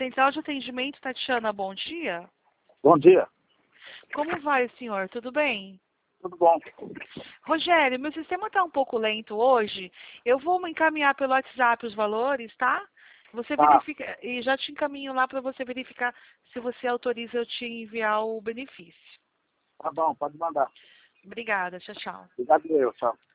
Central de Atendimento, Tatiana, bom dia. Bom dia. Como vai, senhor? Tudo bem? Tudo bom? Rogério, meu sistema está um pouco lento hoje. Eu vou encaminhar pelo WhatsApp os valores, tá? Você Tá, verifica e já te encaminho lá para você verificar se você autoriza eu te enviar o benefício. tá bom, pode mandar. Obrigada, tchau, tchau. Obrigado, eu, tchau.